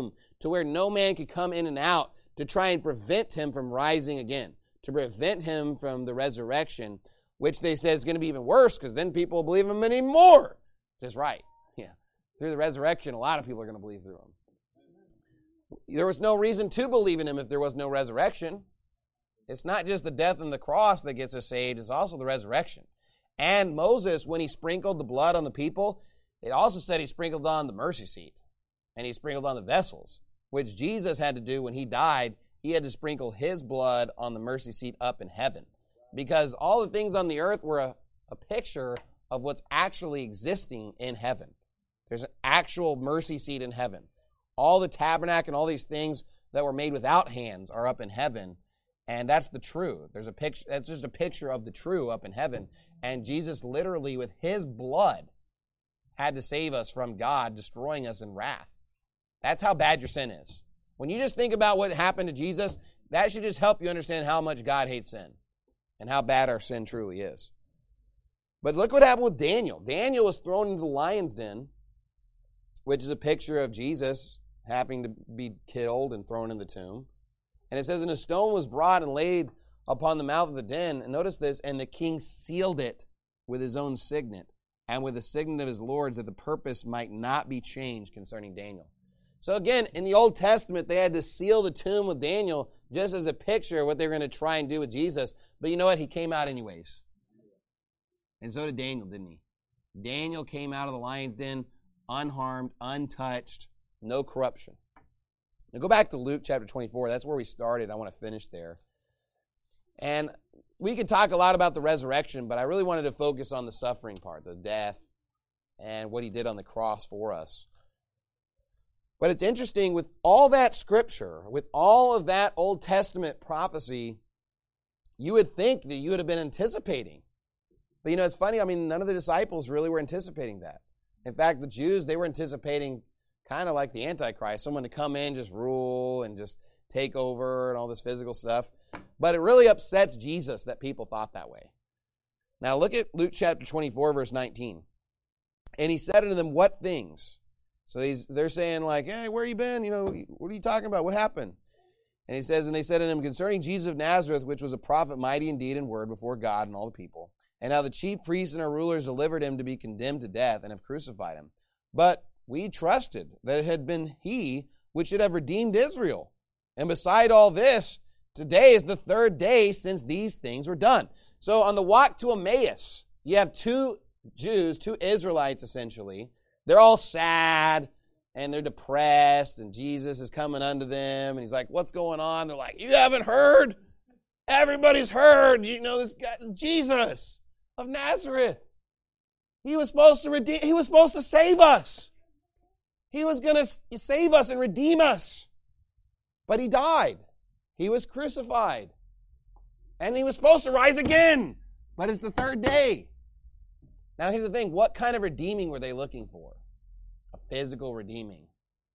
to where no man could come in and out to try and prevent him from rising again, to prevent him from the resurrection, which they said is going to be even worse because then people will believe him anymore. Just right. Yeah. Through the resurrection, a lot of people are going to believe through him. There was no reason to believe in him if there was no resurrection. It's not just the death and the cross that gets us saved, it's also the resurrection. And Moses, when he sprinkled the blood on the people, it also said he sprinkled on the mercy seat and he sprinkled on the vessels, which Jesus had to do when he died. He had to sprinkle his blood on the mercy seat up in heaven, because all the things on the earth were a picture of what's actually existing in heaven. There's an actual mercy seat in heaven. All the tabernacle and all these things that were made without hands are up in heaven, and that's the true. There's a picture. That's just a picture of the true up in heaven. And Jesus literally, with his blood, had to save us from God destroying us in wrath. That's how bad your sin is. When you just think about what happened to Jesus, that should just help you understand how much God hates sin and how bad our sin truly is. But look what happened with Daniel. Daniel was thrown into the lion's den, which is a picture of Jesus having to be killed and thrown in the tomb. And it says, and a stone was brought and laid upon the mouth of the den. And notice this, and the king sealed it with his own signet and with the signet of his lords, that the purpose might not be changed concerning Daniel. So again, in the Old Testament, they had to seal the tomb with Daniel just as a picture of what they were going to try and do with Jesus. But you know what? He came out anyways. And so did Daniel, didn't he? Daniel came out of the lion's den unharmed, untouched, no corruption. Now go back to Luke chapter 24. That's where we started. I want to finish there. And we could talk a lot about the resurrection, but I really wanted to focus on the suffering part, the death, and what he did on the cross for us. But it's interesting, with all that scripture, with all of that Old Testament prophecy, you would think that you would have been anticipating. But you know, it's funny, none of the disciples really were anticipating that. In fact, the Jews, they were anticipating kind of like the Antichrist, someone to come in, just rule and just take over and all this physical stuff. But it really upsets Jesus that people thought that way. Now look at Luke chapter 24, verse 19. And he said unto them, what things? So they're saying like, hey, where you been? What are you talking about? What happened? And he says, and they said unto him, concerning Jesus of Nazareth, which was a prophet mighty in deed and word before God and all the people. And how the chief priests and our rulers delivered him to be condemned to death and have crucified him. But we trusted that it had been he which should have redeemed Israel. And beside all this, today is the third day since these things were done. So on the walk to Emmaus, you have two Jews, two Israelites essentially. They're all sad and they're depressed, and Jesus is coming unto them, and he's like, what's going on? They're like, you haven't heard? Everybody's heard. You know, this guy, Jesus of Nazareth. He was supposed to redeem, he was supposed to save us. He was going to save us and redeem us. But he died. He was crucified. And he was supposed to rise again. But it's the third day. Now here's the thing. What kind of redeeming were they looking for? A physical redeeming.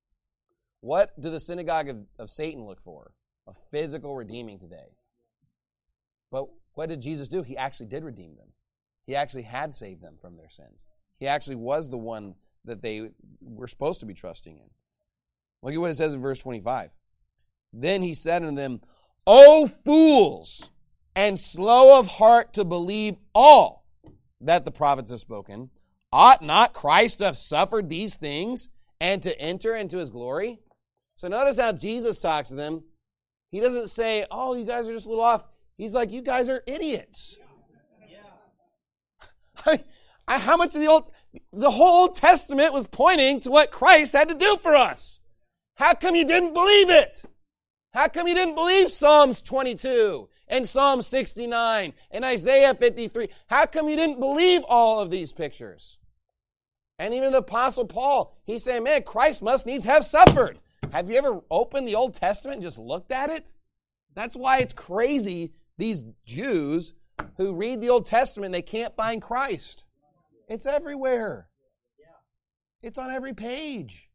What do the synagogue of Satan look for? A physical redeeming today. But what did Jesus do? He actually did redeem them. He actually had saved them from their sins. He actually was the one that they were supposed to be trusting in. Look at what it says in verse 25. Then he said unto them, O fools, and slow of heart to believe all that the prophets have spoken, ought not Christ to have suffered these things and to enter into his glory? So notice how Jesus talks to them. He doesn't say, oh, you guys are just a little off. He's like, you guys are idiots. How much of the whole Old Testament was pointing to what Christ had to do for us? How come you didn't believe it? How come you didn't believe Psalms 22 and Psalm 69 and Isaiah 53? How come you didn't believe all of these pictures? And even the Apostle Paul, he's saying, man, Christ must needs have suffered. Have you ever opened the Old Testament and just looked at it? That's why it's crazy, these Jews who read the Old Testament, they can't find Christ. It's everywhere. It's on every page.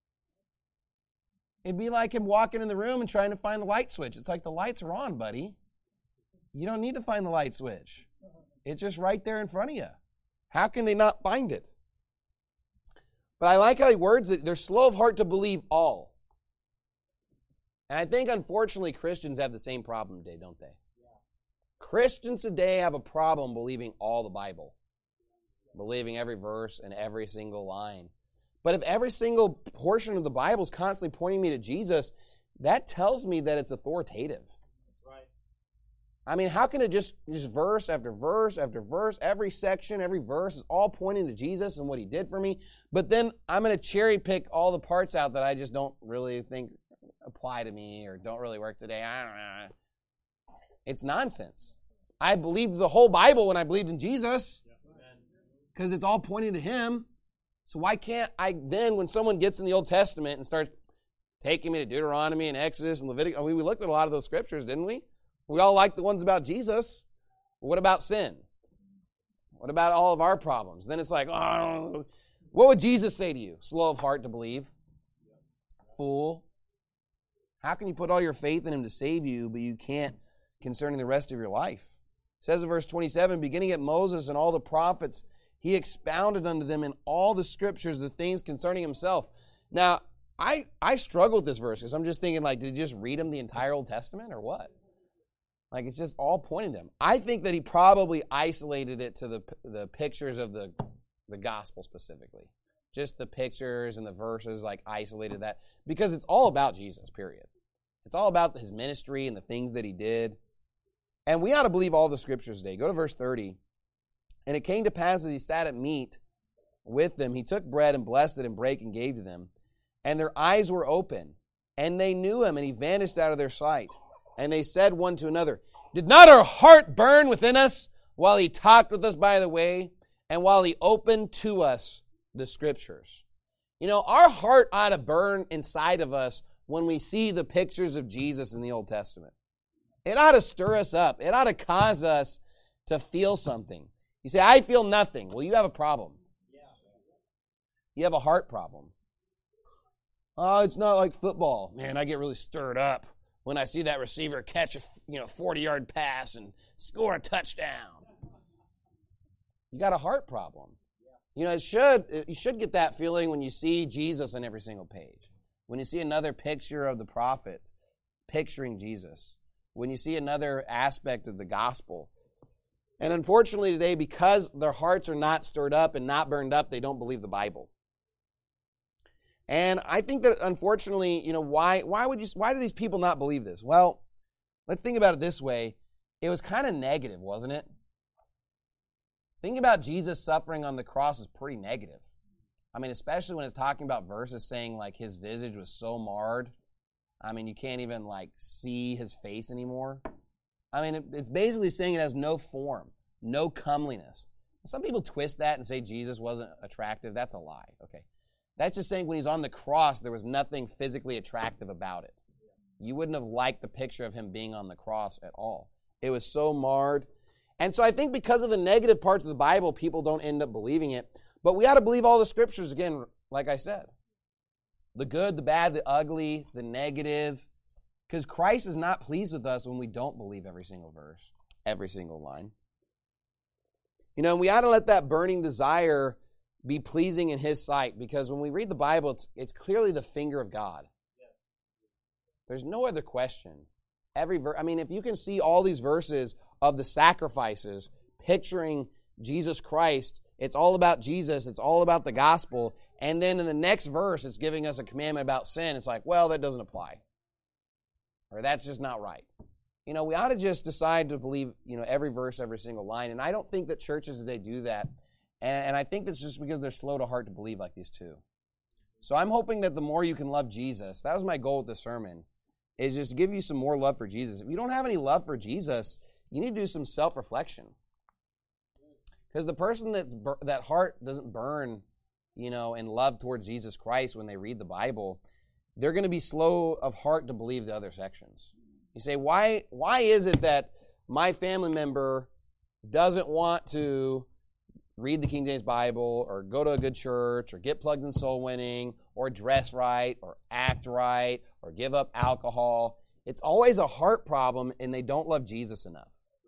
It'd be like him walking in the room and trying to find the light switch. It's like the lights are on, buddy. You don't need to find the light switch. It's just right there in front of you. How can they not find it? But I like how he words it. They're slow of heart to believe all. And I think, unfortunately, Christians have the same problem today, don't they? Christians today have a problem believing all the Bible, believing every verse and every single line. But if every single portion of the Bible is constantly pointing me to Jesus, that tells me that it's authoritative. Right. I mean, how can it just verse after verse after verse, every section, every verse is all pointing to Jesus and what he did for me, but then I'm going to cherry pick all the parts out that I just don't really think apply to me or don't really work today. I don't know. It's nonsense. I believed the whole Bible when I believed in Jesus because it's all pointing to him. So why can't I then, when someone gets in the Old Testament and starts taking me to Deuteronomy and Exodus and Leviticus, I mean, we looked at a lot of those scriptures, didn't we? We all like the ones about Jesus. What about sin? What about all of our problems? Then it's like, oh, what would Jesus say to you? Slow of heart to believe? Fool. How can you put all your faith in him to save you, but you can't concerning the rest of your life? It says in verse 27, beginning at Moses and all the prophets, he expounded unto them in all the scriptures the things concerning himself. Now, I struggle with this verse because I'm just thinking, like, did he just read him the entire Old Testament or what? Like, it's just all pointing to him. I think that he probably isolated it to the pictures of the gospel specifically. Just the pictures and the verses, like, isolated that. Because it's all about Jesus, period. It's all about his ministry and the things that he did. And we ought to believe all the scriptures today. Go to verse 30. And it came to pass as he sat at meat with them, he took bread and blessed it and brake and gave to them. And their eyes were open, and they knew him, and he vanished out of their sight. And they said one to another, did not our heart burn within us while he talked with us by the way, and while he opened to us the scriptures? You know, our heart ought to burn inside of us when we see the pictures of Jesus in the Old Testament. It ought to stir us up. It ought to cause us to feel something. You say, I feel nothing. Well, you have a problem. You have a heart problem. Oh, it's not like football. Man, I get really stirred up when I see that receiver catch a 40-yard pass and score a touchdown. You got a heart problem. You know, you should get that feeling when you see Jesus on every single page. When you see another picture of the prophet picturing Jesus. When you see another aspect of the gospel. And unfortunately today, because their hearts are not stirred up and not burned up, they don't believe the Bible. And I think that unfortunately, why do these people not believe this? Well, let's think about it this way. It was kind of negative, wasn't it? Thinking about Jesus suffering on the cross is pretty negative. I mean, especially when it's talking about verses saying like his visage was so marred. I mean, you can't even like see his face anymore. I mean, it's basically saying it has no form, no comeliness. Some people twist that and say Jesus wasn't attractive. That's a lie, okay? That's just saying when he's on the cross, there was nothing physically attractive about it. You wouldn't have liked the picture of him being on the cross at all. It was so marred. And so I think because of the negative parts of the Bible, people don't end up believing it. But we ought to believe all the scriptures, again, like I said. The good, the bad, the ugly, the negative. Because Christ is not pleased with us when we don't believe every single verse, every single line. And we ought to let that burning desire be pleasing in his sight, because when we read the Bible, it's clearly the finger of God. There's no other question. If you can see all these verses of the sacrifices picturing Jesus Christ, it's all about Jesus, it's all about the gospel, and then in the next verse, it's giving us a commandment about sin. It's like, well, that doesn't apply. Or that's just not right. We ought to just decide to believe, every verse, every single line. And I don't think that churches today do that. And I think that's just because they're slow to heart to believe like these two. So I'm hoping that the more you can love Jesus, that was my goal with this sermon, is just to give you some more love for Jesus. If you don't have any love for Jesus, you need to do some self-reflection. Because the person that heart doesn't burn, in love towards Jesus Christ when they read the Bible, they're going to be slow of heart to believe the other sections. You say, why is it that my family member doesn't want to read the King James Bible or go to a good church or get plugged in soul winning or dress right or act right or give up alcohol? It's always a heart problem, and they don't love Jesus enough.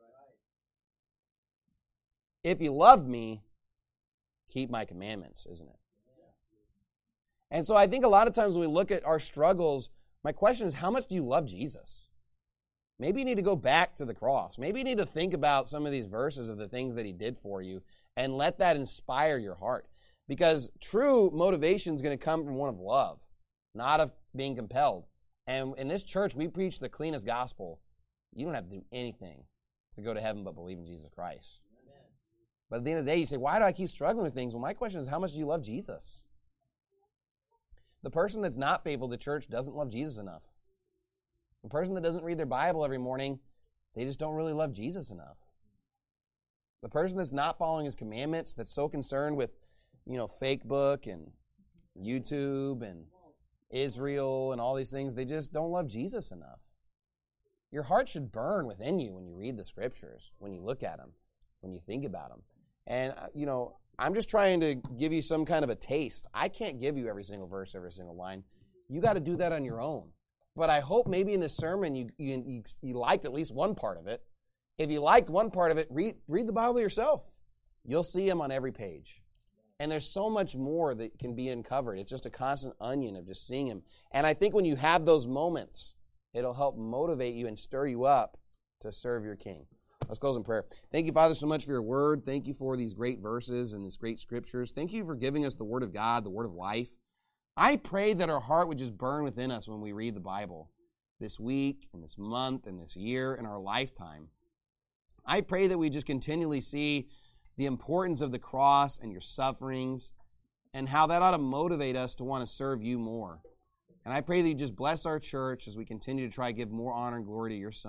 If you love me, keep my commandments, isn't it? And so I think a lot of times when we look at our struggles, My question is, how much do you love Jesus? Maybe you need to go back to the cross. Maybe you need to think about some of these verses of the things that he did for you and let that inspire your heart. Because true motivation is going to come from one of love, not of being compelled. And in this church, we preach the cleanest gospel. You don't have to do anything to go to heaven but believe in Jesus Christ. Amen. But at the end of the day, you say, why do I keep struggling with things? Well, my question is, how much do you love Jesus? The person that's not faithful to church doesn't love Jesus enough. The person that doesn't read their Bible every morning, they just don't really love Jesus enough. The person that's not following his commandments, that's so concerned with, Facebook and YouTube and Israel and all these things, they just don't love Jesus enough. Your heart should burn within you when you read the scriptures, when you look at them, when you think about them. And, I'm just trying to give you some kind of a taste. I can't give you every single verse, every single line. You got to do that on your own. But I hope maybe in this sermon you liked at least one part of it. If you liked one part of it, read the Bible yourself. You'll see him on every page. And there's so much more that can be uncovered. It's just a constant onion of just seeing him. And I think when you have those moments, it'll help motivate you and stir you up to serve your King. Let's close in prayer. Thank you, Father, so much for your word. Thank you for these great verses and these great scriptures. Thank you for giving us the word of God, the word of life. I pray that our heart would just burn within us when we read the Bible this week and this month and this year and our lifetime. I pray that we just continually see the importance of the cross and your sufferings and how that ought to motivate us to want to serve you more. And I pray that you just bless our church as we continue to try to give more honor and glory to your Son.